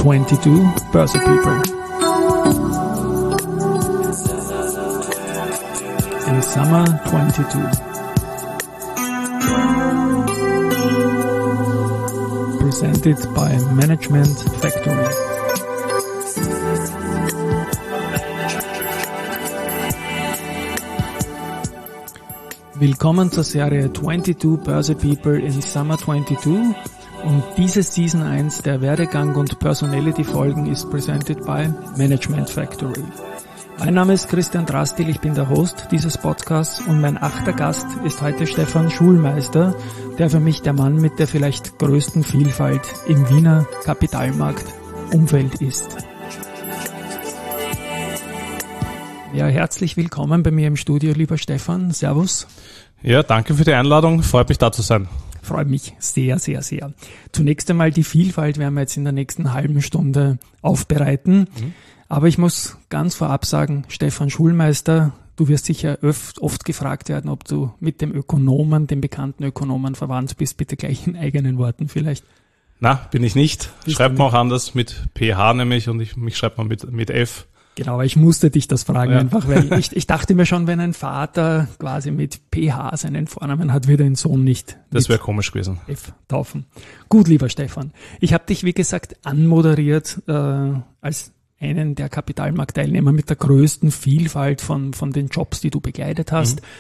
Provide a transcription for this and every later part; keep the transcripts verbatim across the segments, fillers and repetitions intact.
twenty-two Börse People. In Summer twenty-two. Presented by Management Factory. Willkommen zur Serie twenty-two Börse People in Summer twenty-two. Und diese Season eins der Werdegang- und Personality-Folgen ist presented by Management Factory. Mein Name ist Christian Drastil, ich bin der Host dieses Podcasts und mein achter Gast ist heute Stefan Schulmeister, der für mich der Mann mit der vielleicht größten Vielfalt im Wiener Kapitalmarktumfeld ist. Ja, herzlich willkommen bei mir im Studio, lieber Stefan. Servus. Ja, danke für die Einladung. Freut mich, da zu sein. Freut mich sehr, sehr, sehr. Zunächst einmal die Vielfalt werden wir jetzt in der nächsten halben Stunde aufbereiten. Mhm. Aber ich muss ganz vorab sagen, Stefan Schulmeister, du wirst sicher oft, oft gefragt werden, ob du mit dem Ökonomen, dem bekannten Ökonomen verwandt bist. Bitte gleich in eigenen Worten vielleicht. Na, bin ich nicht. Schreibt man auch anders mit P H nämlich und ich, mich schreibt man mit, mit F. Genau, aber ich musste dich das fragen ja. einfach, weil ich, ich dachte mir schon, wenn ein Vater quasi mit P H seinen Vornamen hat, wird er den Sohn nicht Das wäre komisch gewesen. F taufen. Gut, lieber Stefan. Ich habe dich, wie gesagt, anmoderiert äh, als einen der Kapitalmarktteilnehmer mit der größten Vielfalt von, von den Jobs, die du begleitet hast. Mhm.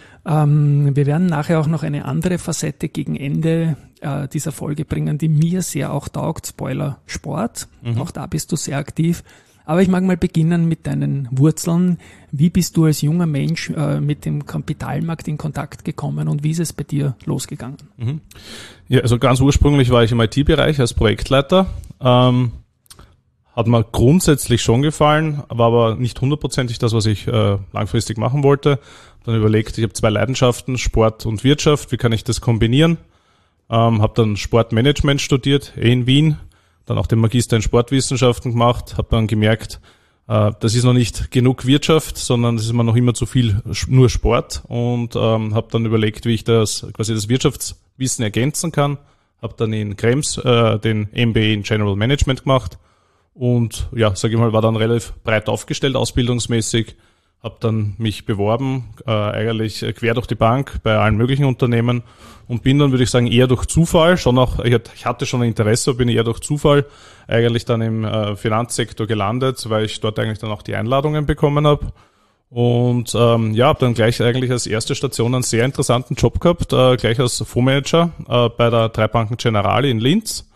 Ähm, wir werden nachher auch noch eine andere Facette gegen Ende äh, dieser Folge bringen, die mir sehr auch taugt. Spoiler, Sport. Mhm. Auch da bist du sehr aktiv. Aber ich mag mal beginnen mit deinen Wurzeln. Wie bist du als junger Mensch äh, mit dem Kapitalmarkt in Kontakt gekommen und wie ist es bei dir losgegangen? Mhm. Ja, also ganz ursprünglich war ich im I T-Bereich als Projektleiter. Ähm, hat mir grundsätzlich schon gefallen, war aber nicht hundertprozentig das, was ich äh, langfristig machen wollte. Dann überlegt, ich habe zwei Leidenschaften, Sport und Wirtschaft. Wie kann ich das kombinieren? Ähm, habe dann Sportmanagement studiert, eh in Wien. Dann auch den Magister in Sportwissenschaften gemacht, habe dann gemerkt, äh, das ist noch nicht genug Wirtschaft, sondern es ist mir noch immer zu viel nur Sport und ähm, habe dann überlegt, wie ich das quasi das Wirtschaftswissen ergänzen kann. Habe dann in Krems äh, den M B A in General Management gemacht und ja, sage ich mal, war dann relativ breit aufgestellt ausbildungsmäßig. Habe dann mich beworben, äh, eigentlich quer durch die Bank bei allen möglichen Unternehmen und bin dann, würde ich sagen, eher durch Zufall, schon auch, ich hatte schon ein Interesse, bin eher durch Zufall eigentlich dann im äh, Finanzsektor gelandet, weil ich dort eigentlich dann auch die Einladungen bekommen habe. Und ähm, ja, habe dann gleich eigentlich als erste Station einen sehr interessanten Job gehabt, äh, gleich als Fondsmanager äh, bei der drei Banken Generali in Linz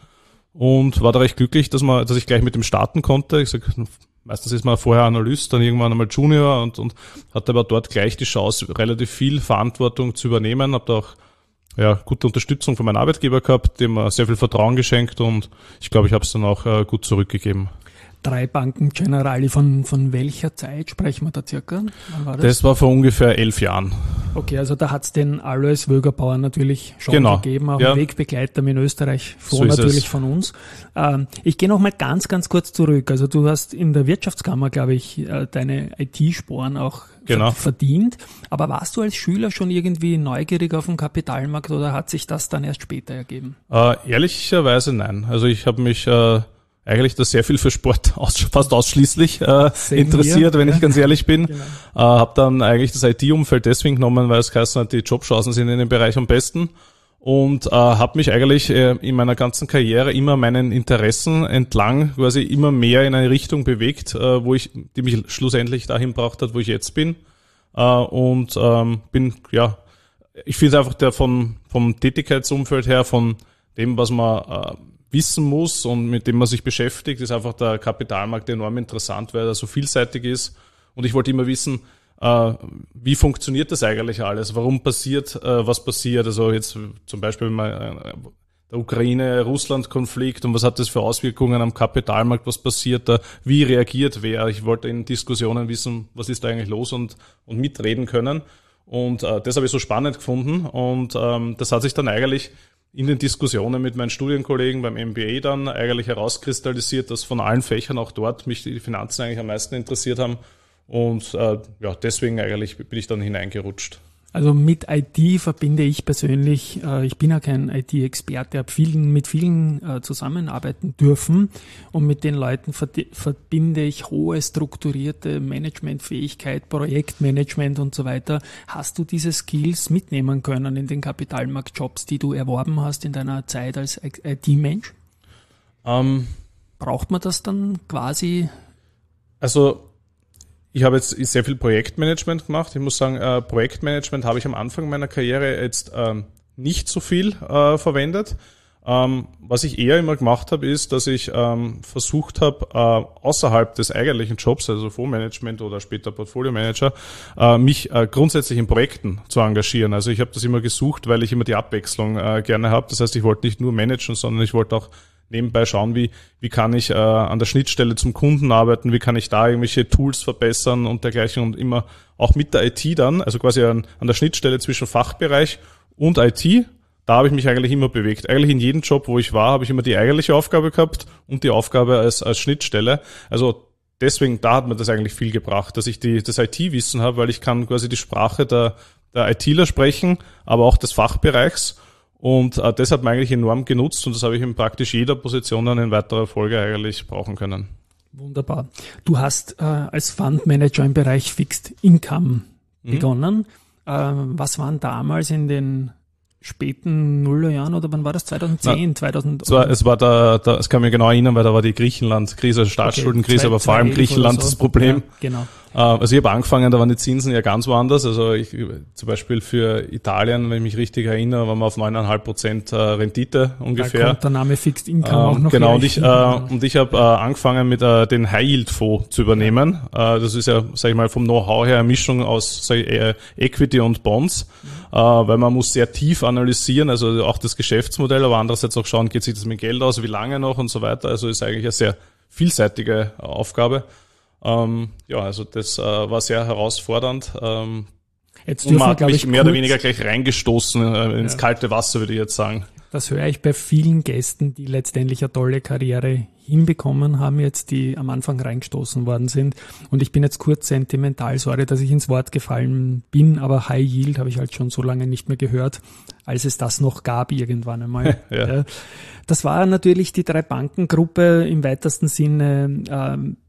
und war da recht glücklich, dass man, dass ich gleich mit dem starten konnte. Ich sag, meistens ist man vorher Analyst, dann irgendwann einmal Junior und, und hatte aber dort gleich die Chance, relativ viel Verantwortung zu übernehmen. Habe da auch ja, gute Unterstützung von meinem Arbeitgeber gehabt, dem mir sehr viel Vertrauen geschenkt und ich glaube, ich habe es dann auch äh, gut zurückgegeben. Drei Banken Generali, von, von welcher Zeit sprechen wir da circa? Wann war das? Das war vor ungefähr elf Jahren. Okay, also da hat es den Alois Wögerbauer natürlich schon genau. gegeben, auch ja. Wegbegleiter in Österreich, vor so natürlich es. von uns. Ähm, ich gehe noch mal ganz, ganz kurz zurück. Also du hast in der Wirtschaftskammer, glaube ich, äh, deine I T-Sporen auch genau. verdient. Aber warst du als Schüler schon irgendwie neugierig auf den Kapitalmarkt oder hat sich das dann erst später ergeben? Äh, ehrlicherweise nein. Also ich habe mich äh, eigentlich da sehr viel für Sport aus, fast ausschließlich äh, interessiert, hier, wenn ja. ich ganz ehrlich bin. Genau. Äh, habe dann eigentlich das I T-Umfeld deswegen genommen, weil es geheißen hat, die Jobchancen sind in dem Bereich am besten. Und äh, habe mich eigentlich äh, in meiner ganzen Karriere immer meinen Interessen entlang quasi immer mehr in eine Richtung bewegt, äh, wo ich, die mich schlussendlich dahin gebracht hat, wo ich jetzt bin. Äh, und ähm, bin, ja, ich finde einfach der von vom Tätigkeitsumfeld her, von dem, was man äh, wissen muss und mit dem man sich beschäftigt, ist einfach der Kapitalmarkt enorm interessant, weil er so vielseitig ist. Und ich wollte immer wissen, äh, wie funktioniert das eigentlich alles? Warum passiert, äh, was passiert? Also jetzt zum Beispiel mal äh, der Ukraine-Russland-Konflikt und was hat das für Auswirkungen am Kapitalmarkt? Was passiert da? Wie reagiert wer? Ich wollte in Diskussionen wissen, was ist da eigentlich los und, und mitreden können. Und äh, das habe ich so spannend gefunden und ähm, das hat sich dann eigentlich in den Diskussionen mit meinen Studienkollegen beim M B A dann eigentlich herauskristallisiert, dass von allen Fächern auch dort mich die Finanzen eigentlich am meisten interessiert haben und äh, ja, deswegen eigentlich bin ich dann hineingerutscht. Also mit I T verbinde ich persönlich, äh, ich bin ja kein I T-Experte, habe vielen, mit vielen äh, zusammenarbeiten dürfen und mit den Leuten verd- verbinde ich hohe strukturierte Managementfähigkeit, Projektmanagement und so weiter. Hast du diese Skills mitnehmen können in den Kapitalmarktjobs, die du erworben hast in deiner Zeit als I T-Mensch? Ähm, Braucht man das dann quasi? Also ich habe jetzt sehr viel Projektmanagement gemacht. Ich muss sagen, äh, Projektmanagement habe ich am Anfang meiner Karriere jetzt ähm, nicht so viel äh, verwendet. Ähm, was ich eher immer gemacht habe, ist, dass ich ähm, versucht habe, äh, außerhalb des eigentlichen Jobs, also Fondsmanagement oder später Portfolio-Manager, äh, mich äh, grundsätzlich in Projekten zu engagieren. Also ich habe das immer gesucht, weil ich immer die Abwechslung äh, gerne habe. Das heißt, ich wollte nicht nur managen, sondern ich wollte auch nebenbei schauen, wie wie kann ich äh, an der Schnittstelle zum Kunden arbeiten, wie kann ich da irgendwelche Tools verbessern und dergleichen und immer auch mit der I T dann, also quasi an, an der Schnittstelle zwischen Fachbereich und I T, da habe ich mich eigentlich immer bewegt. Eigentlich in jedem Job, wo ich war, habe ich immer die eigentliche Aufgabe gehabt und die Aufgabe als als Schnittstelle. Also deswegen, da hat mir das eigentlich viel gebracht, dass ich die das I T-Wissen habe, weil ich kann quasi die Sprache der der ITler sprechen, aber auch des Fachbereichs. Und äh, das hat man eigentlich enorm genutzt und das habe ich in praktisch jeder Position dann in weiterer Folge eigentlich brauchen können. Wunderbar. Du hast äh, als Fundmanager im Bereich Fixed Income mhm. begonnen. Äh, was waren damals in den späten Nullerjahren oder wann war das? zweitausendzehn, Na, zweitausend? Es war, es war da, da, das kann ich mich genau erinnern, weil da war die Griechenland-Krise, also Staatsschuldenkrise, okay, aber vor allem Griechenland so. Das Problem. Ja, genau. Also ich habe angefangen, da waren die Zinsen ja ganz woanders. Also ich, zum Beispiel für Italien, wenn ich mich richtig erinnere, waren wir auf neuneinhalb Prozent Rendite ungefähr. Da kommt der Name Fixed Income ähm, auch noch. Genau, und ich, äh, und ich habe äh, angefangen mit äh, den High-Yield-Fonds zu übernehmen. Ja. Äh, das ist ja, sag ich mal, vom Know-how her eine Mischung aus sag ich, äh, Equity und Bonds, mhm. äh, weil man muss sehr tief analysieren, also auch das Geschäftsmodell, aber andererseits auch schauen, geht sich das mit Geld aus, wie lange noch und so weiter. Also ist eigentlich eine sehr vielseitige Aufgabe. Ähm, ja, also das äh, war sehr herausfordernd. Ähm, jetzt und man hat mich ich, mehr oder weniger gleich reingestoßen äh, ins ja. kalte Wasser, würde ich jetzt sagen. Das höre ich bei vielen Gästen, die letztendlich eine tolle Karriere hinbekommen haben jetzt, die am Anfang reingestoßen worden sind. Und ich bin jetzt kurz sentimental, sorry, dass ich ins Wort gefallen bin, aber High Yield habe ich halt schon so lange nicht mehr gehört, als es das noch gab irgendwann einmal. ja. Das war natürlich die Drei-Banken-Gruppe im weitesten Sinne, ähm,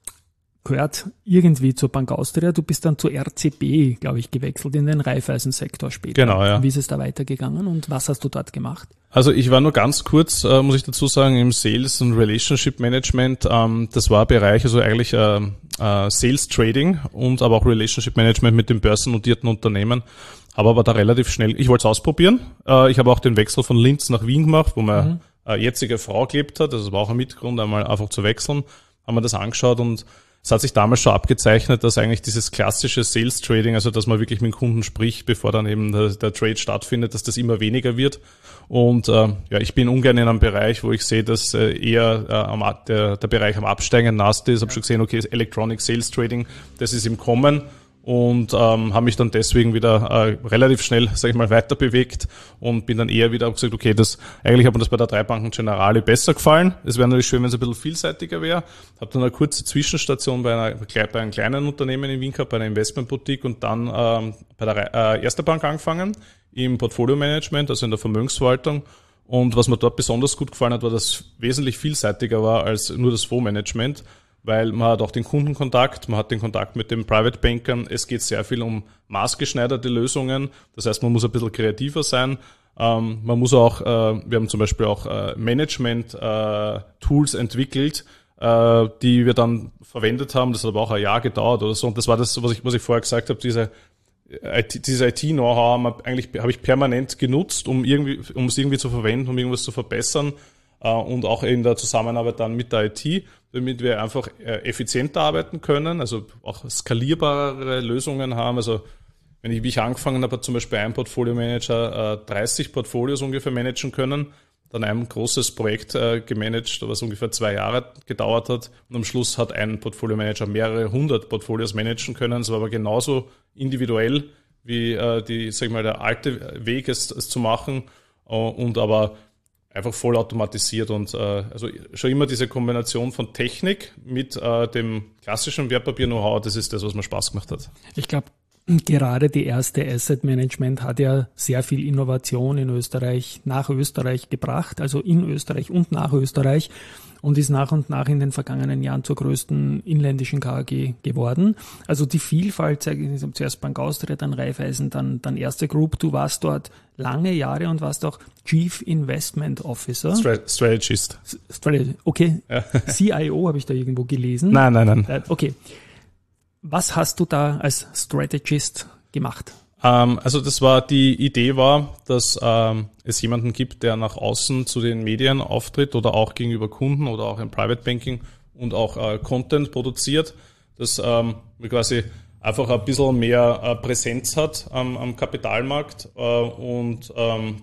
gehört irgendwie zur Bank Austria. Du bist dann zur R C B, glaube ich, gewechselt in den Raiffeisensektor später. Genau, ja. Wie ist es da weitergegangen und was hast du dort gemacht? Also ich war nur ganz kurz, äh, muss ich dazu sagen, im Sales und Relationship Management. Ähm, das war Bereich, also eigentlich äh, äh, Sales Trading und aber auch Relationship Management mit den börsennotierten Unternehmen. Habe aber da relativ schnell, ich wollte es ausprobieren. Äh, ich habe auch den Wechsel von Linz nach Wien gemacht, wo meine mhm. äh, jetzige Frau gelebt hat. Also das war auch ein Mitgrund, einmal einfach zu wechseln. Haben wir das angeschaut und es hat sich damals schon abgezeichnet, dass eigentlich dieses klassische Sales Trading, also dass man wirklich mit dem Kunden spricht, bevor dann eben der, der Trade stattfindet, dass das immer weniger wird. Und äh, ja, ich bin ungern in einem Bereich, wo ich sehe, dass äh, eher äh, am, der, der Bereich am Absteigen naht ist. Ich habe schon gesehen, okay, Electronic Sales Trading, das ist im Kommen. Und ähm, habe mich dann deswegen wieder äh, relativ schnell, sage ich mal, weiter bewegt und bin dann eher wieder gesagt, okay, das eigentlich hat mir das bei der drei Banken Generali besser gefallen. Es wäre natürlich schön, wenn es ein bisschen vielseitiger wäre. Habe dann eine kurze Zwischenstation bei, einer, bei einem kleinen Unternehmen in Wien gehabt, bei einer Investmentboutique und dann ähm, bei der äh, Erste Bank angefangen im Portfolio-Management, also in der Vermögensverwaltung. Und was mir dort besonders gut gefallen hat, war, dass es wesentlich vielseitiger war als nur das Fondsmanagement. Weil man hat auch den Kundenkontakt, man hat den Kontakt mit den Private Bankern. Es geht sehr viel um maßgeschneiderte Lösungen. Das heißt, man muss ein bisschen kreativer sein. Ähm, man muss auch, äh, wir haben zum Beispiel auch äh, Management-Tools äh, entwickelt, äh, die wir dann verwendet haben. Das hat aber auch ein Jahr gedauert oder so. Und das war das, was ich, was ich vorher gesagt habe, diese Diese I T-Know-how habe eigentlich habe ich permanent genutzt, um irgendwie, um es irgendwie zu verwenden, um irgendwas zu verbessern. Und auch in der Zusammenarbeit dann mit der I T, damit wir einfach effizienter arbeiten können, also auch skalierbare Lösungen haben. Also wenn ich, wie ich angefangen habe, hat zum Beispiel ein Portfolio-Manager dreißig Portfolios ungefähr managen können, dann ein großes Projekt gemanagt, was ungefähr zwei Jahre gedauert hat und am Schluss hat ein Portfolio-Manager mehrere hundert Portfolios managen können. Es war aber genauso individuell wie die, sag ich mal, der alte Weg, es, es zu machen und aber einfach voll automatisiert und äh, also schon immer diese Kombination von Technik mit äh, dem klassischen Wertpapier-Know-how, das ist das, was mir Spaß gemacht hat. Ich glaube, gerade die erste Asset Management hat ja sehr viel Innovation in Österreich, nach Österreich gebracht, also in Österreich und nach Österreich, und ist nach und nach in den vergangenen Jahren zur größten inländischen K A G geworden. Also die Vielfalt, zuerst Bank Austria, dann Raiffeisen, dann, dann Erste Group. Du warst dort lange Jahre und warst auch Chief Investment Officer. Strategist. Strategist, okay. Ja. C I O habe ich da irgendwo gelesen. Nein, nein, nein. Okay. Was hast du da als Strategist gemacht? Ähm, also das war, die Idee war, dass ähm, es jemanden gibt, der nach außen zu den Medien auftritt oder auch gegenüber Kunden oder auch im Private Banking und auch äh, Content produziert, dass ähm, quasi einfach ein bisschen mehr äh, Präsenz hat am, am Kapitalmarkt äh, und ähm,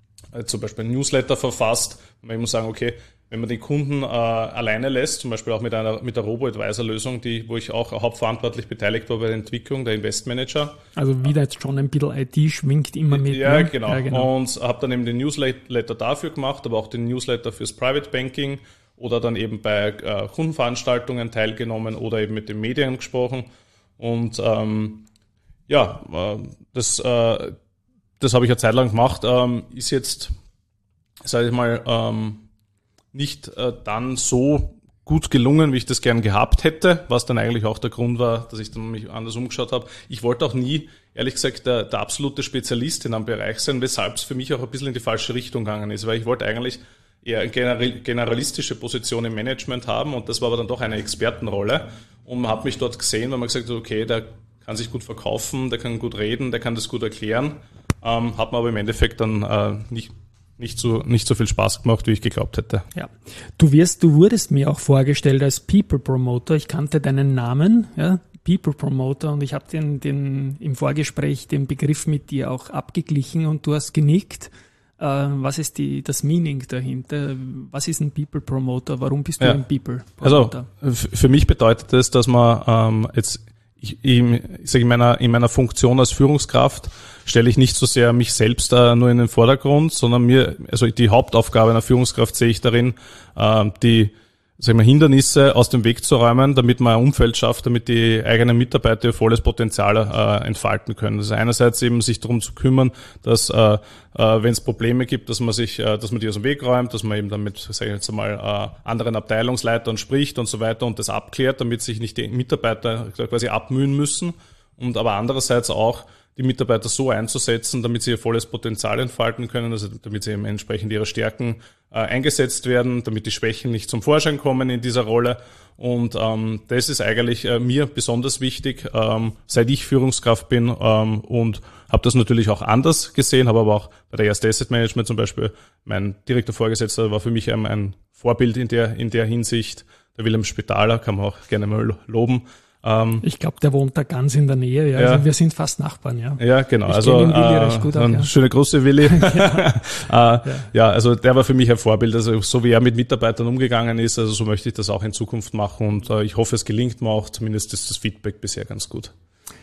zum Beispiel ein Newsletter verfasst. Man muss sagen, okay, wenn man den Kunden äh, alleine lässt, zum Beispiel auch mit einer mit der Robo-Advisor-Lösung, die, wo ich auch hauptverantwortlich beteiligt war bei der Entwicklung, der Investmanager. Also wieder jetzt schon ein bisschen I T schwingt immer mit. Ja, ne? genau. ja genau. Und habe dann eben den Newsletter dafür gemacht, aber auch den Newsletter fürs Private Banking oder dann eben bei äh, Kundenveranstaltungen teilgenommen oder eben mit den Medien gesprochen. Und ähm, ja, äh, das, äh, das habe ich eine Zeit lang gemacht. Ähm, ist jetzt, sage ich mal, ähm, nicht äh, dann so gut gelungen, wie ich das gern gehabt hätte, was dann eigentlich auch der Grund war, dass ich dann mich anders umgeschaut habe. Ich wollte auch nie, ehrlich gesagt, der, der absolute Spezialist in einem Bereich sein, weshalb es für mich auch ein bisschen in die falsche Richtung gegangen ist, weil ich wollte eigentlich eher eine generalistische Position im Management haben und das war aber dann doch eine Expertenrolle und man hat mich dort gesehen, weil man gesagt hat, okay, der kann sich gut verkaufen, der kann gut reden, der kann das gut erklären, ähm, hat mir aber im Endeffekt dann äh, nicht nicht so, nicht so viel Spaß gemacht, wie ich geglaubt hätte. Ja. Du wirst, du wurdest mir auch vorgestellt als People Promoter. Ich kannte deinen Namen, ja, People Promoter, und ich habe den, den, im Vorgespräch den Begriff mit dir auch abgeglichen und du hast genickt. Äh, was ist die, das Meaning dahinter? Was ist ein People Promoter? Warum bist du ja. ein People Promoter? Also, für mich bedeutet das, dass man, ähm, jetzt, ich, ich, ich sage in meiner, in meiner Funktion als Führungskraft stelle ich nicht so sehr mich selbst äh, nur in den Vordergrund, sondern mir, also die Hauptaufgabe einer Führungskraft sehe ich darin, äh, die, sagen wir, Hindernisse aus dem Weg zu räumen, damit man ein Umfeld schafft, damit die eigenen Mitarbeiter ihr volles Potenzial äh, entfalten können. Also einerseits eben sich darum zu kümmern, dass äh, äh, wenn es Probleme gibt, dass man sich, äh, dass man die aus dem Weg räumt, dass man eben dann mit, sage ich jetzt einmal, äh, anderen Abteilungsleitern spricht und so weiter und das abklärt, damit sich nicht die Mitarbeiter quasi abmühen müssen. Und aber andererseits auch die Mitarbeiter so einzusetzen, damit sie ihr volles Potenzial entfalten können, also damit sie eben entsprechend ihre Stärken äh, eingesetzt werden, damit die Schwächen nicht zum Vorschein kommen in dieser Rolle. Und ähm, das ist eigentlich äh, mir besonders wichtig, ähm, seit ich Führungskraft bin ähm, und habe das natürlich auch anders gesehen, habe aber auch bei der Erste Asset Management zum Beispiel, mein direkter Vorgesetzter war für mich ein, ein Vorbild in der, in der Hinsicht, der Wilhelm Spitaler, kann man auch gerne mal loben. Ich glaube, der wohnt da ganz in der Nähe. Ja. ja. Also wir sind fast Nachbarn, ja. Ja, genau. Ich also ihn Willi äh, recht gut auch, ja. schöne Grüße, Willi. ja. äh, ja. ja, also der war für mich ein Vorbild. Also so wie er mit Mitarbeitern umgegangen ist, also so möchte ich das auch in Zukunft machen und äh, ich hoffe, es gelingt mir auch. Zumindest ist das Feedback bisher ganz gut.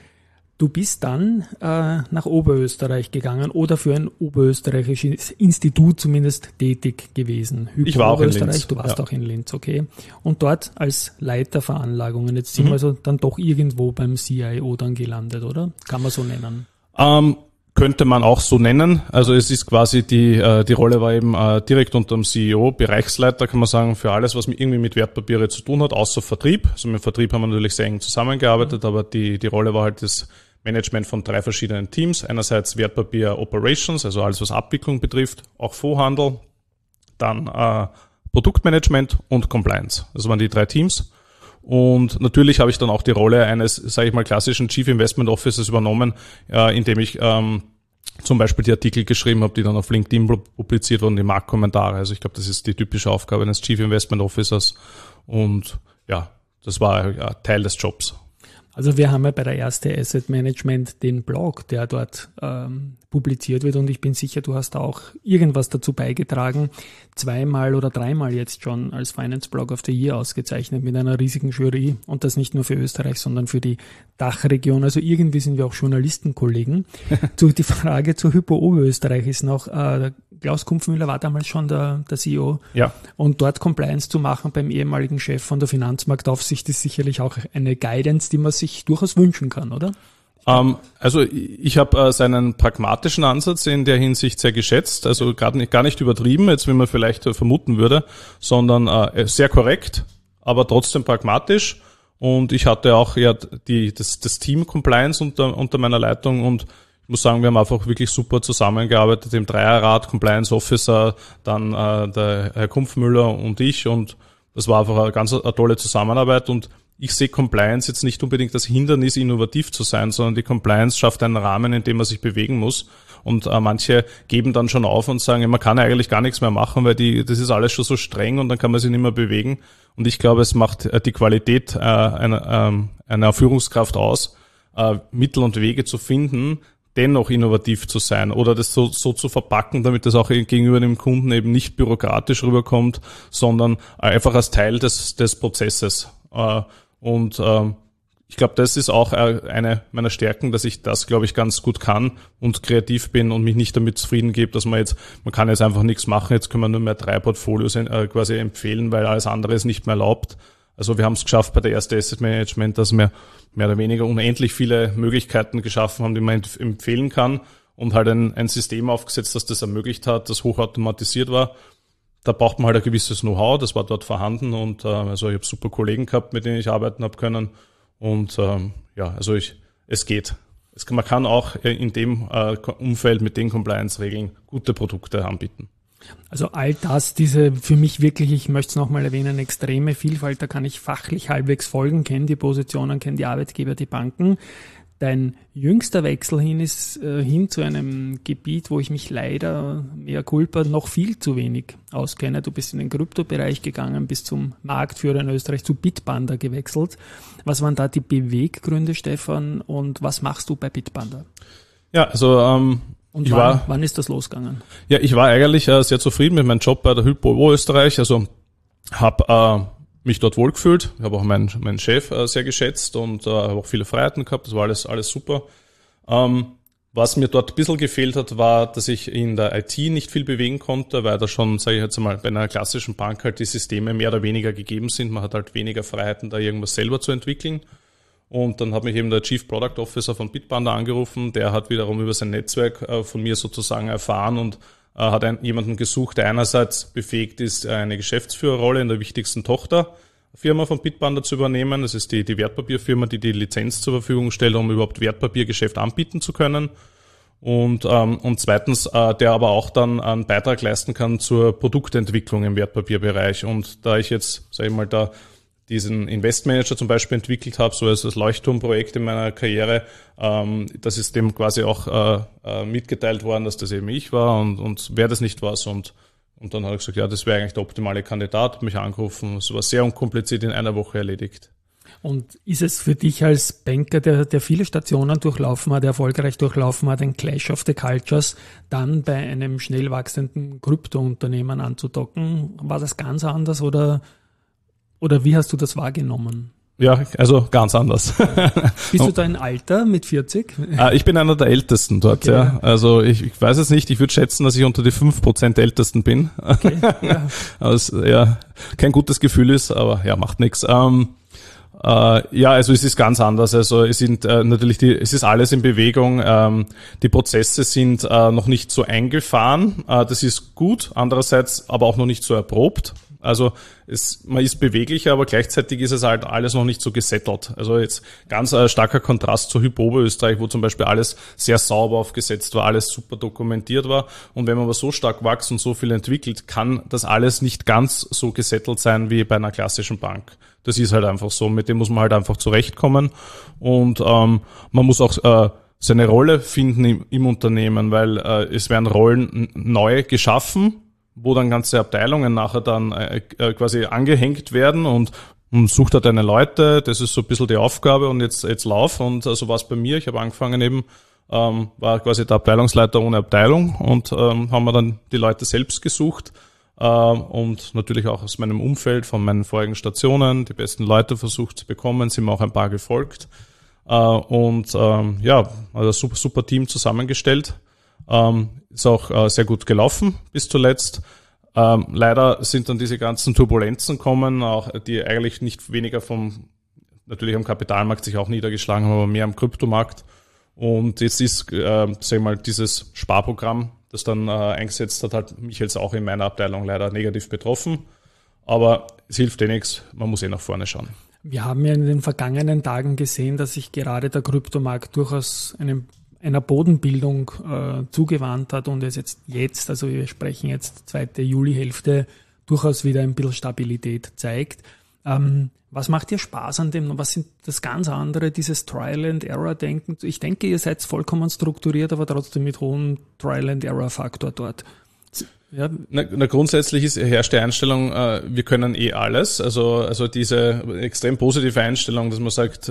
Du bist dann äh, nach Oberösterreich gegangen oder für ein oberösterreichisches Institut zumindest tätig gewesen. Hypo ich war auch in Linz. Du warst ja. auch in Linz, okay. Und dort als Leiter Veranlagungen. Jetzt sind mhm. wir also dann doch irgendwo beim C I O dann gelandet, oder? Kann man so nennen? Ähm, könnte man auch so nennen. Also es ist quasi die äh, die Rolle war eben äh, direkt unter dem C E O, Bereichsleiter kann man sagen, für alles, was irgendwie mit Wertpapiere zu tun hat, außer Vertrieb. Also mit Vertrieb haben wir natürlich sehr eng zusammengearbeitet, mhm. aber die die Rolle war halt das Management von drei verschiedenen Teams. Einerseits Wertpapier Operations, also alles, was Abwicklung betrifft, auch Fondshandel, dann äh, Produktmanagement und Compliance. Das waren die drei Teams. Und natürlich habe ich dann auch die Rolle eines, sage ich mal, klassischen Chief Investment Officers übernommen, äh, indem ich ähm, zum Beispiel die Artikel geschrieben habe, die dann auf LinkedIn publiziert wurden, die Marktkommentare. Also ich glaube, das ist die typische Aufgabe eines Chief Investment Officers. Und ja, das war ja Teil des Jobs. Also wir haben ja bei der Erste Asset Management den Blog, der dort ähm, publiziert wird und ich bin sicher, du hast auch irgendwas dazu beigetragen, zweimal oder dreimal jetzt schon als Finance Blog of the Year ausgezeichnet mit einer riesigen Jury und das nicht nur für Österreich, sondern für die Dachregion. Also irgendwie sind wir auch Journalistenkollegen. Zu, die Frage zur Hypo Oberösterreich ist noch, äh, Klaus Kumpfmüller war damals schon der, der C E O. Ja. Und dort Compliance zu machen beim ehemaligen Chef von der Finanzmarktaufsicht ist sicherlich auch eine Guidance, die man sich durchaus wünschen kann, oder? Ähm, also ich habe äh, seinen pragmatischen Ansatz in der Hinsicht sehr geschätzt, also gerade nicht, gar nicht übertrieben, jetzt wie man vielleicht äh, vermuten würde, sondern äh, sehr korrekt, aber trotzdem pragmatisch. Und ich hatte auch ja die das, das Team Compliance unter unter meiner Leitung und ich muss sagen, wir haben einfach wirklich super zusammengearbeitet im Dreierrad, Compliance Officer, dann äh, der Herr Kumpfmüller und ich und das war einfach eine ganz eine tolle Zusammenarbeit und ich sehe Compliance jetzt nicht unbedingt das Hindernis, innovativ zu sein, sondern die Compliance schafft einen Rahmen, in dem man sich bewegen muss. Und äh, manche geben dann schon auf und sagen, ja, man kann eigentlich gar nichts mehr machen, weil die das ist alles schon so streng und dann kann man sich nicht mehr bewegen. Und ich glaube, es macht äh, die Qualität äh, einer, ähm, einer Führungskraft aus, äh, Mittel und Wege zu finden, dennoch innovativ zu sein oder das so, so zu verpacken, damit das auch gegenüber dem Kunden eben nicht bürokratisch rüberkommt, sondern einfach als Teil des, des Prozesses. Äh, und äh, ich glaube, das ist auch eine meiner Stärken, dass ich das, glaube ich, ganz gut kann und kreativ bin und mich nicht damit zufrieden gebe, dass man jetzt, man kann jetzt einfach nichts machen, jetzt können wir nur mehr drei Portfolios äh, quasi empfehlen, weil alles andere ist nicht mehr erlaubt. Also wir haben es geschafft bei der erste Asset Management, dass wir mehr oder weniger unendlich viele Möglichkeiten geschaffen haben, die man empfehlen kann und halt ein, ein System aufgesetzt, das das ermöglicht hat, das hochautomatisiert war. Da braucht man halt ein gewisses Know-how, das war dort vorhanden und äh, also ich habe super Kollegen gehabt, mit denen ich arbeiten habe können. Und ähm, ja, also ich, es geht. Es, man kann auch in dem äh, Umfeld mit den Compliance-Regeln gute Produkte anbieten. Also all das, diese für mich wirklich, ich möchte es nochmal erwähnen, extreme Vielfalt, da kann ich fachlich halbwegs folgen, kenne die Positionen, kenne die Arbeitgeber, die Banken. Dein jüngster Wechsel hin ist äh, hin zu einem Gebiet, wo ich mich leider, mea culpa, noch viel zu wenig auskenne. Du bist in den Kryptobereich gegangen, bist zum Marktführer in Österreich, zu Bitpanda gewechselt. Was waren da die Beweggründe, Stefan, und was machst du bei Bitpanda? Ja, also ähm, und ich wann, war, wann ist das losgegangen? Ja, ich war eigentlich äh, sehr zufrieden mit meinem Job bei der Hypo Österreich. Also habe äh, mich dort wohlgefühlt. Ich habe auch meinen, meinen Chef äh, sehr geschätzt und äh, habe auch viele Freiheiten gehabt. Das war alles alles super. Ähm, was mir dort ein bisschen gefehlt hat, war, dass ich in der I T nicht viel bewegen konnte, weil da schon, sage ich jetzt mal, bei einer klassischen Bank halt die Systeme mehr oder weniger gegeben sind. Man hat halt weniger Freiheiten, da irgendwas selber zu entwickeln. Und dann hat mich eben der Chief Product Officer von Bitpanda angerufen. Der hat wiederum über sein Netzwerk äh, von mir sozusagen erfahren und äh, hat einen, jemanden gesucht, der einerseits befähigt ist, eine Geschäftsführerrolle in der wichtigsten Tochterfirma von Bitpanda zu übernehmen. Das ist die, die Wertpapierfirma, die die Lizenz zur Verfügung stellt, um überhaupt Wertpapiergeschäft anbieten zu können. Und, ähm, und zweitens, äh, der aber auch dann einen Beitrag leisten kann zur Produktentwicklung im Wertpapierbereich. Und da ich jetzt, sage ich mal, da diesen Investmanager zum Beispiel entwickelt habe, so als das Leuchtturmprojekt in meiner Karriere, ähm, das ist dem quasi auch äh, äh, mitgeteilt worden, dass das eben ich war und, und wer das nicht war. Und, und dann habe ich gesagt, ja, das wäre eigentlich der optimale Kandidat, hat mich angerufen. Es war sehr unkompliziert in einer Woche erledigt. Und ist es für dich als Banker, der, der viele Stationen durchlaufen hat, der erfolgreich durchlaufen hat, ein Clash of the Cultures, dann bei einem schnell wachsenden Kryptounternehmen anzudocken? War das ganz anders oder Oder wie hast du das wahrgenommen? Ja, also ganz anders. Bist du da in Alter mit vierzig? Ich bin einer der Ältesten dort, okay, ja. Also ich, ich weiß es nicht, ich würde schätzen, dass ich unter die fünf Prozent Ältesten bin. Okay, ja. Was ja kein gutes Gefühl ist, aber ja, macht nichts. Ähm, äh, ja, also es ist ganz anders. Also es sind äh, natürlich die, es ist alles in Bewegung. Ähm, die Prozesse sind äh, noch nicht so eingefahren. Äh, das ist gut. Andererseits aber auch noch nicht so erprobt. Also es, man ist beweglicher, aber gleichzeitig ist es halt alles noch nicht so gesettelt. Also jetzt ganz äh, starker Kontrast zu Hypo Österreich, wo zum Beispiel alles sehr sauber aufgesetzt war, alles super dokumentiert war. Und wenn man aber so stark wächst und so viel entwickelt, kann das alles nicht ganz so gesettelt sein wie bei einer klassischen Bank. Das ist halt einfach so. Mit dem muss man halt einfach zurechtkommen. Und ähm, man muss auch äh, seine Rolle finden im, im Unternehmen, weil äh, es werden Rollen n- neu geschaffen, wo dann ganze Abteilungen nachher dann äh, quasi angehängt werden und, und sucht da deine Leute, das ist so ein bisschen die Aufgabe und jetzt jetzt lauf und so also war es bei mir, ich habe angefangen eben, ähm, war quasi der Abteilungsleiter ohne Abteilung und ähm, haben wir dann die Leute selbst gesucht äh, und natürlich auch aus meinem Umfeld, von meinen vorigen Stationen, die besten Leute versucht zu bekommen, sind mir auch ein paar gefolgt äh, und ähm, ja, also super, super Team zusammengestellt. Ähm, ist auch äh, sehr gut gelaufen bis zuletzt. Ähm, leider sind dann diese ganzen Turbulenzen kommen, auch die eigentlich nicht weniger vom, natürlich am Kapitalmarkt sich auch niedergeschlagen haben, aber mehr am Kryptomarkt. Und jetzt ist, äh, sag ich mal, dieses Sparprogramm, das dann äh, eingesetzt hat, hat mich jetzt auch in meiner Abteilung leider negativ betroffen. Aber es hilft eh nichts, man muss eh nach vorne schauen. Wir haben ja in den vergangenen Tagen gesehen, dass sich gerade der Kryptomarkt durchaus einem, einer Bodenbildung äh, zugewandt hat und es jetzt jetzt, also wir sprechen jetzt zweite Julihälfte, durchaus wieder ein bisschen Stabilität zeigt. Ähm, was macht dir Spaß an dem? Was sind das ganz andere, dieses Trial-and-Error-Denken? Ich denke, ihr seid vollkommen strukturiert, aber trotzdem mit hohem Trial-and-Error-Faktor dort. Ja. Na, na, grundsätzlich ist, herrscht die Einstellung, äh, wir können eh alles. Also, also diese extrem positive Einstellung, dass man sagt,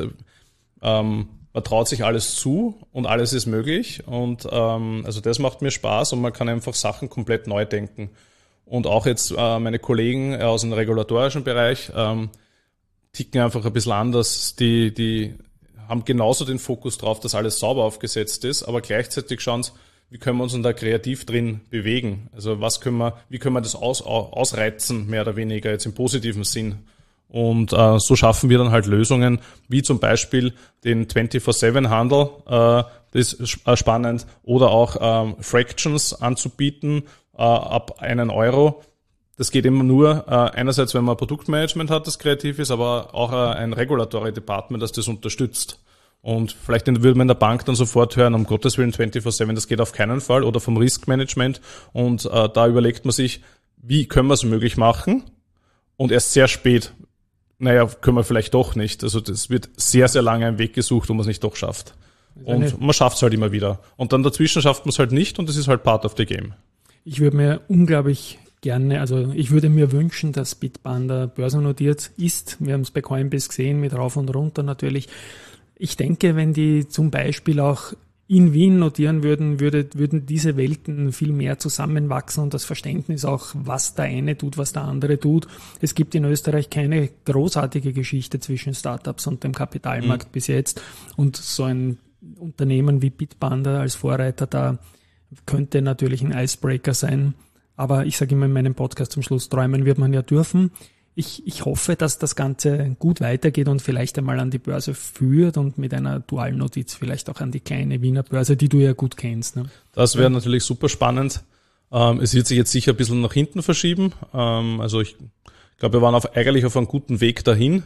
ähm, man traut sich alles zu und alles ist möglich. Und ähm, also das macht mir Spaß und man kann einfach Sachen komplett neu denken. Und auch jetzt äh, meine Kollegen aus dem regulatorischen Bereich ähm, ticken einfach ein bisschen anders. Die, die haben genauso den Fokus drauf, dass alles sauber aufgesetzt ist, aber gleichzeitig schauen sie, wie können wir uns da kreativ drin bewegen? Also was können wir, wie können wir das aus, ausreizen, mehr oder weniger jetzt im positiven Sinn? Und äh, so schaffen wir dann halt Lösungen, wie zum Beispiel den vierundzwanzig sieben Handel, äh, das ist spannend, oder auch ähm, Fractions anzubieten äh, ab einen Euro. Das geht immer nur äh, einerseits, wenn man ein Produktmanagement hat, das kreativ ist, aber auch äh, ein Regulatory Department, das das unterstützt. Und vielleicht würde man in der Bank dann sofort hören, um Gottes Willen vierundzwanzig sieben, das geht auf keinen Fall, oder vom Riskmanagement. Und äh, da überlegt man sich, wie können wir es möglich machen? Und erst sehr spät, naja, können wir vielleicht doch nicht. Also das wird sehr, sehr lange ein Weg gesucht, wo man es nicht doch schafft. Und man schafft es halt immer wieder. Und dann dazwischen schafft man es halt nicht und das ist halt part of the game. Ich würde mir unglaublich gerne, also ich würde mir wünschen, dass Bitpanda börsennotiert ist. Wir haben es bei Coinbase gesehen, mit rauf und runter natürlich. Ich denke, wenn die zum Beispiel auch in Wien notieren würden, würde, würden diese Welten viel mehr zusammenwachsen und das Verständnis auch, was der eine tut, was der andere tut. Es gibt in Österreich keine großartige Geschichte zwischen Startups und dem Kapitalmarkt mhm. bis jetzt. Und so ein Unternehmen wie Bitpanda als Vorreiter da könnte natürlich ein Icebreaker sein. Aber ich sage immer in meinem Podcast zum Schluss, träumen wird man ja dürfen. Ich, ich hoffe, dass das Ganze gut weitergeht und vielleicht einmal an die Börse führt und mit einer Dualnotiz vielleicht auch an die kleine Wiener Börse, die du ja gut kennst. Ne? Das wäre natürlich super spannend. Ähm, es wird sich jetzt sicher ein bisschen nach hinten verschieben. Ähm, also ich glaube, wir waren auf, eigentlich auf einem guten Weg dahin.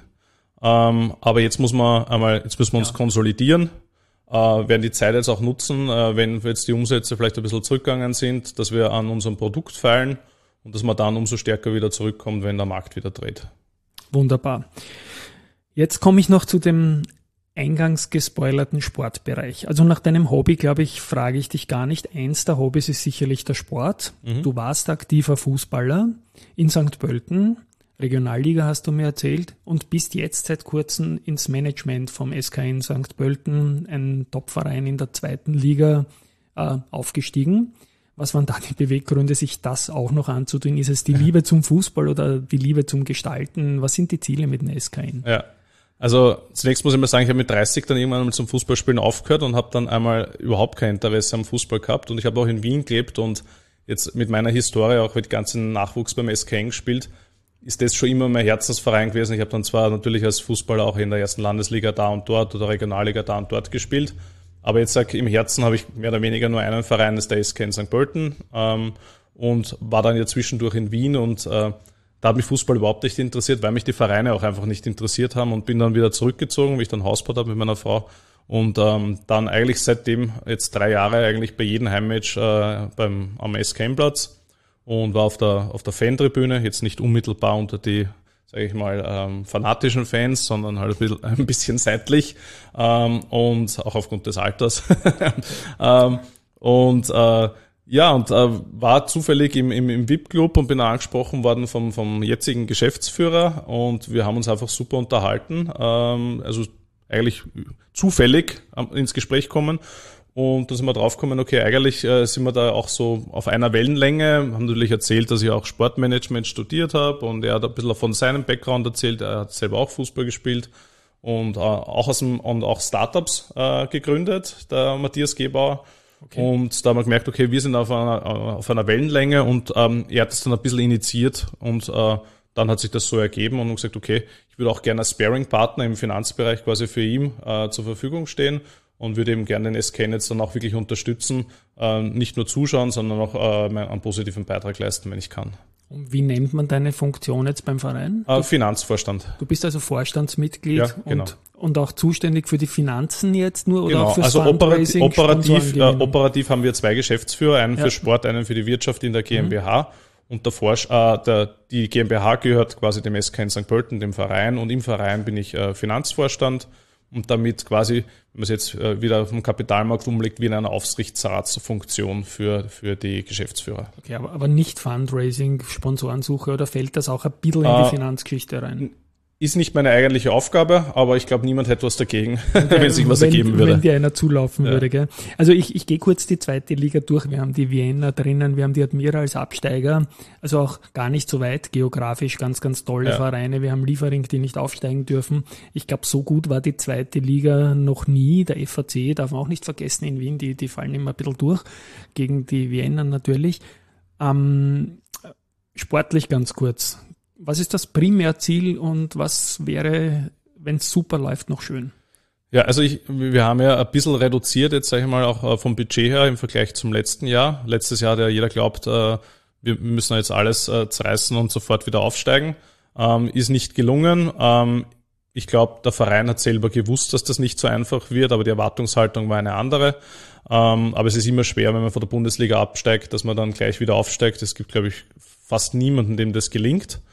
Ähm, aber jetzt muss man einmal, jetzt müssen wir uns ja. konsolidieren. Äh, werden die Zeit jetzt auch nutzen, äh, wenn jetzt die Umsätze vielleicht ein bisschen zurückgegangen sind, dass wir an unserem Produkt feilen. Und dass man dann umso stärker wieder zurückkommt, wenn der Markt wieder dreht. Wunderbar. Jetzt komme ich noch zu dem eingangs gespoilerten Sportbereich. Also nach deinem Hobby, glaube ich, frage ich dich gar nicht. Eins der Hobbys ist sicherlich der Sport. Mhm. Du warst aktiver Fußballer in Sankt Pölten, Regionalliga hast du mir erzählt, und bist jetzt seit kurzem ins Management vom S K in Sankt Pölten, ein Topverein in der zweiten Liga, äh, aufgestiegen. Was waren da die Beweggründe, sich das auch noch anzutun? Ist es die Liebe zum Fußball oder die Liebe zum Gestalten? Was sind die Ziele mit dem S K N? Ja, also zunächst muss ich mal sagen, ich habe mit dreißig dann irgendwann mal zum Fußballspielen aufgehört und habe dann einmal überhaupt kein Interesse am Fußball gehabt. Und ich habe auch in Wien gelebt und jetzt mit meiner Historie, auch mit ganzen Nachwuchs beim S K N gespielt, ist das schon immer mein Herzensverein gewesen. Ich habe dann zwar natürlich als Fußballer auch in der ersten Landesliga da und dort oder Regionalliga da und dort gespielt, aber jetzt sag im Herzen habe ich mehr oder weniger nur einen Verein, das ist der S K in Sankt Pölten, ähm, und war dann ja zwischendurch in Wien und äh, da hat mich Fußball überhaupt nicht interessiert, weil mich die Vereine auch einfach nicht interessiert haben und bin dann wieder zurückgezogen, wie ich dann Hausbau habe mit meiner Frau und ähm, dann eigentlich seitdem jetzt drei Jahre eigentlich bei jedem Heimmatch äh, beim am S K N-Platz und war auf der auf der Fantribüne, jetzt nicht unmittelbar unter die, sage ich mal, ähm, fanatischen Fans, sondern halt ein bisschen, ein bisschen seitlich ähm, und auch aufgrund des Alters. ähm, und äh, ja, und äh, war zufällig im, im, im V I P-Club und bin angesprochen worden vom, vom jetzigen Geschäftsführer und wir haben uns einfach super unterhalten, ähm, also eigentlich zufällig ins Gespräch kommen. Und da sind wir draufgekommen, okay, eigentlich äh, sind wir da auch so auf einer Wellenlänge, haben natürlich erzählt, dass ich auch Sportmanagement studiert habe und er hat ein bisschen von seinem Background erzählt, er hat selber auch Fußball gespielt und äh, auch aus dem und auch Startups äh, gegründet, der Matthias Gebauer. Okay. Und da haben wir gemerkt, okay, wir sind auf einer, auf einer Wellenlänge und ähm, er hat es dann ein bisschen initiiert und äh, dann hat sich das so ergeben und gesagt, okay, ich würde auch gerne als Sparring-Partner im Finanzbereich quasi für ihn äh, zur Verfügung stehen. und würde eben gerne den S K N jetzt dann auch wirklich unterstützen, äh, nicht nur zuschauen, sondern auch äh, einen positiven Beitrag leisten, wenn ich kann. Und wie nennt man deine Funktion jetzt beim Verein? Äh, Finanzvorstand. Du bist also Vorstandsmitglied ja, genau. und, und auch zuständig für die Finanzen jetzt nur oder genau. auch fürs also Fundraising? Operativ, äh, operativ haben wir zwei Geschäftsführer, einen ja. für Sport, einen für die Wirtschaft in der GmbH. Mhm. Und der Vor- äh, der, die GmbH gehört quasi dem S K N Sankt Pölten, dem Verein. Und im Verein bin ich äh, Finanzvorstand und damit quasi, wenn man es jetzt äh, wieder auf dem Kapitalmarkt umlegt, wie in einer Aufsichtsratsfunktion für, für die Geschäftsführer. Okay, aber, aber nicht Fundraising, Sponsorensuche oder fällt das auch ein bisschen in die äh, Finanzgeschichte rein? Ist nicht meine eigentliche Aufgabe, aber ich glaube, niemand hätte was dagegen, wenn sich was wenn, ergeben würde. Wenn dir einer zulaufen ja. würde. Gell? Also ich, ich gehe kurz die zweite Liga durch. Wir haben die Vienna drinnen, wir haben die Admira als Absteiger, also auch gar nicht so weit geografisch, ganz, ganz tolle ja. Vereine. Wir haben Liefering, die nicht aufsteigen dürfen. Ich glaube, so gut war die zweite Liga noch nie. Der F A C darf man auch nicht vergessen in Wien, die, die fallen immer ein bisschen durch, gegen die Vienna natürlich. Ähm, sportlich ganz kurz. Was ist das Primärziel und was wäre, wenn es super läuft, noch schön? Ja, also ich, wir haben ja ein bisschen reduziert, jetzt sage ich mal auch vom Budget her im Vergleich zum letzten Jahr. Letztes Jahr hat ja jeder glaubt, wir müssen jetzt alles zerreißen und sofort wieder aufsteigen. Ist nicht gelungen. Ich glaube, der Verein hat selber gewusst, dass das nicht so einfach wird, aber die Erwartungshaltung war eine andere. Aber es ist immer schwer, wenn man von der Bundesliga absteigt, dass man dann gleich wieder aufsteigt. Es gibt, glaube ich, fast niemanden, dem das gelingt.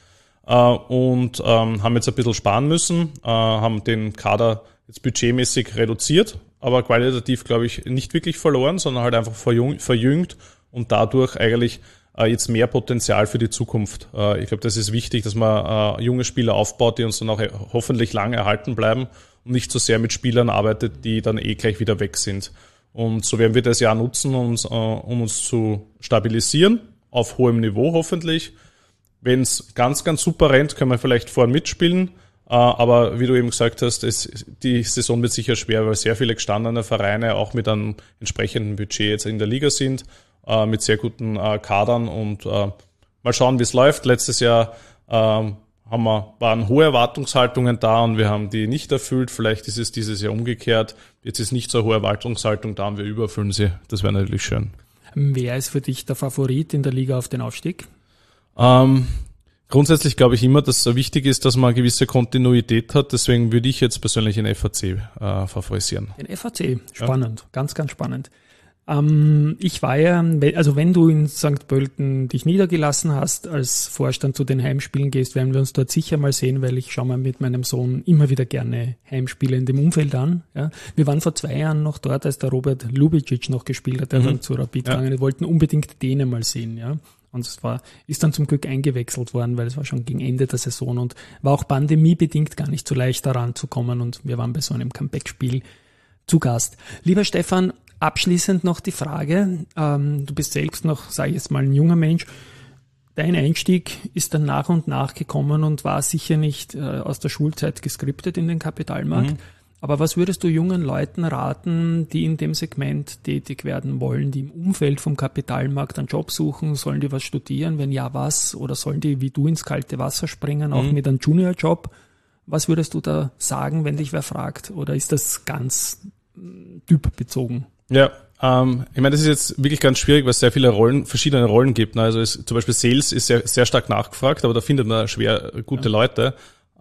Und ähm, haben jetzt ein bisschen sparen müssen, äh, haben den Kader jetzt budgetmäßig reduziert, aber qualitativ, glaube ich, nicht wirklich verloren, sondern halt einfach verjüngt, verjüngt und dadurch eigentlich äh, jetzt mehr Potenzial für die Zukunft. Äh, ich glaube, das ist wichtig, dass man äh, junge Spieler aufbaut, die uns dann auch hoffentlich lange erhalten bleiben und nicht so sehr mit Spielern arbeitet, die dann eh gleich wieder weg sind. Und so werden wir das Jahr nutzen, um uns, äh, um uns zu stabilisieren, auf hohem Niveau hoffentlich. Wenn es ganz, ganz super rennt, können wir vielleicht vorne mitspielen. Aber wie du eben gesagt hast, es, die Saison wird sicher schwer, weil sehr viele gestandene Vereine auch mit einem entsprechenden Budget jetzt in der Liga sind, mit sehr guten Kadern. Und mal schauen, wie es läuft. Letztes Jahr haben wir, waren hohe Erwartungshaltungen da und wir haben die nicht erfüllt. Vielleicht ist es dieses Jahr umgekehrt. Jetzt ist nicht so eine hohe Erwartungshaltung da und wir überfüllen sie. Das wäre natürlich schön. Wer ist für dich der Favorit in der Liga auf den Aufstieg? Ähm, grundsätzlich glaube ich immer, dass es wichtig ist, dass man eine gewisse Kontinuität hat. Deswegen würde ich jetzt persönlich den F A C äh, favorisieren. Den F A C, spannend, ja. ganz, ganz spannend. Ähm, ich war ja, also wenn du in Sankt Pölten dich niedergelassen hast, als Vorstand zu den Heimspielen gehst, werden wir uns dort sicher mal sehen, weil ich schaue mir mit meinem Sohn immer wieder gerne Heimspiele in dem Umfeld an. Ja. Wir waren vor zwei Jahren noch dort, als der Robert Lubicic noch gespielt hat, der mhm. dann zu Rapid ja. gegangen. Wir wollten unbedingt den mal sehen, ja. Und es war, ist dann zum Glück eingewechselt worden, weil es war schon gegen Ende der Saison und war auch pandemiebedingt gar nicht so leicht daran zu kommen und wir waren bei so einem Comeback-Spiel zu Gast. Lieber Stefan, abschließend noch die Frage, ähm, du bist selbst noch, sage ich jetzt mal, ein junger Mensch. Dein Einstieg ist dann nach und nach gekommen und war sicher nicht äh, aus der Schulzeit geskriptet in den Kapitalmarkt. Mhm. Aber was würdest du jungen Leuten raten, die in dem Segment tätig werden wollen, die im Umfeld vom Kapitalmarkt einen Job suchen? Sollen die was studieren? Wenn ja, was? Oder sollen die wie du ins kalte Wasser springen, auch mhm. mit einem Juniorjob? Was würdest du da sagen, wenn dich wer fragt? Oder ist das ganz typbezogen? Ja, ähm, ich meine, das ist jetzt wirklich ganz schwierig, weil es sehr viele Rollen, verschiedene Rollen gibt. Ne? Also es, zum Beispiel Sales ist sehr, sehr stark nachgefragt, aber da findet man schwer gute ja. Leute.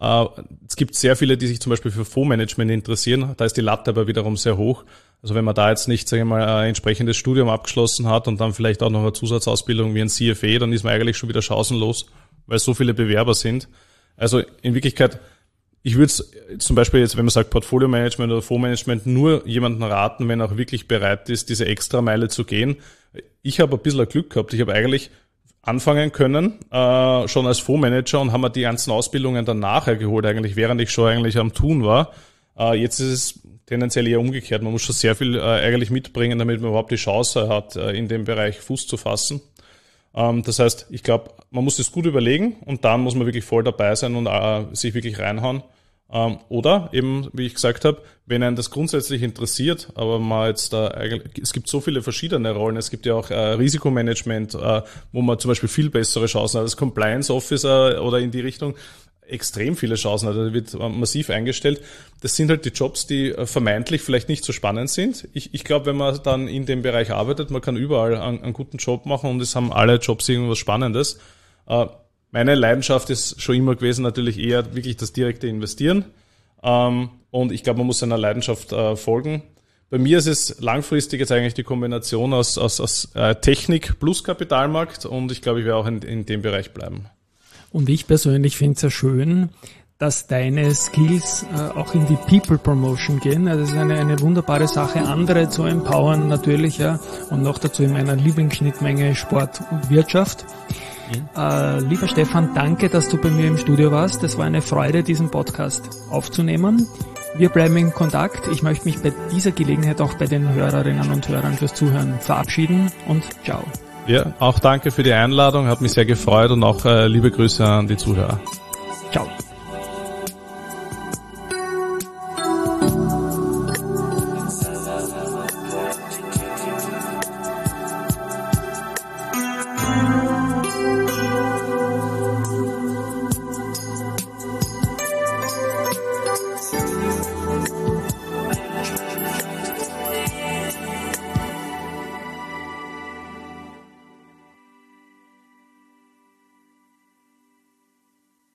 Es gibt sehr viele, die sich zum Beispiel für Fondsmanagement interessieren. Da ist die Latte aber wiederum sehr hoch. Also wenn man da jetzt nicht, sage ich mal, ein entsprechendes Studium abgeschlossen hat und dann vielleicht auch noch eine Zusatzausbildung wie ein C F A, dann ist man eigentlich schon wieder chancenlos, weil so viele Bewerber sind. Also in Wirklichkeit, ich würde zum Beispiel jetzt, wenn man sagt Portfolio-Management oder Fondsmanagement, nur jemanden raten, wenn er auch wirklich bereit ist, diese Extrameile zu gehen. Ich habe ein bisschen Glück gehabt. Ich habe eigentlich anfangen können, äh, schon als Fondsmanager und haben wir die ganzen Ausbildungen dann nachher geholt, eigentlich, während ich schon eigentlich am Tun war. Äh, jetzt ist es tendenziell eher umgekehrt. Man muss schon sehr viel äh, eigentlich mitbringen, damit man überhaupt die Chance hat, äh, in dem Bereich Fuß zu fassen. Ähm, das heißt, ich glaube, man muss es gut überlegen und dann muss man wirklich voll dabei sein und äh, sich wirklich reinhauen. Ähm, oder eben, wie ich gesagt habe, wenn einen das grundsätzlich interessiert, aber man jetzt da eigentlich, es gibt so viele verschiedene Rollen, es gibt ja auch äh, Risikomanagement, äh, wo man zum Beispiel viel bessere Chancen hat als Compliance Officer oder in die Richtung. extrem viele Chancen hat. Er wird massiv eingestellt. Das sind halt die Jobs, die vermeintlich vielleicht nicht so spannend sind. Ich, ich glaube, wenn man dann in dem Bereich arbeitet, man kann überall einen, einen guten Job machen und es haben alle Jobs irgendwas Spannendes. Meine Leidenschaft ist schon immer gewesen, natürlich eher wirklich das direkte Investieren. Und ich glaube, man muss seiner Leidenschaft folgen. Bei mir ist es langfristig jetzt eigentlich die Kombination aus, aus, aus Technik plus Kapitalmarkt und ich glaube, ich werde auch in, in dem Bereich bleiben. Und ich persönlich finde es ja schön, dass deine Skills äh, auch in die People Promotion gehen. Also das ist eine, eine wunderbare Sache, andere zu empowern natürlich, ja, und noch dazu in meiner Lieblingsschnittmenge Sport und Wirtschaft. Mhm. Äh, lieber Stefan, danke, dass du bei mir im Studio warst. Das war eine Freude, diesen Podcast aufzunehmen. Wir bleiben in Kontakt. Ich möchte mich bei dieser Gelegenheit auch bei den Hörerinnen und Hörern fürs Zuhören verabschieden und ciao. Ja, auch danke für die Einladung, hat mich sehr gefreut und auch äh, liebe Grüße an die Zuhörer.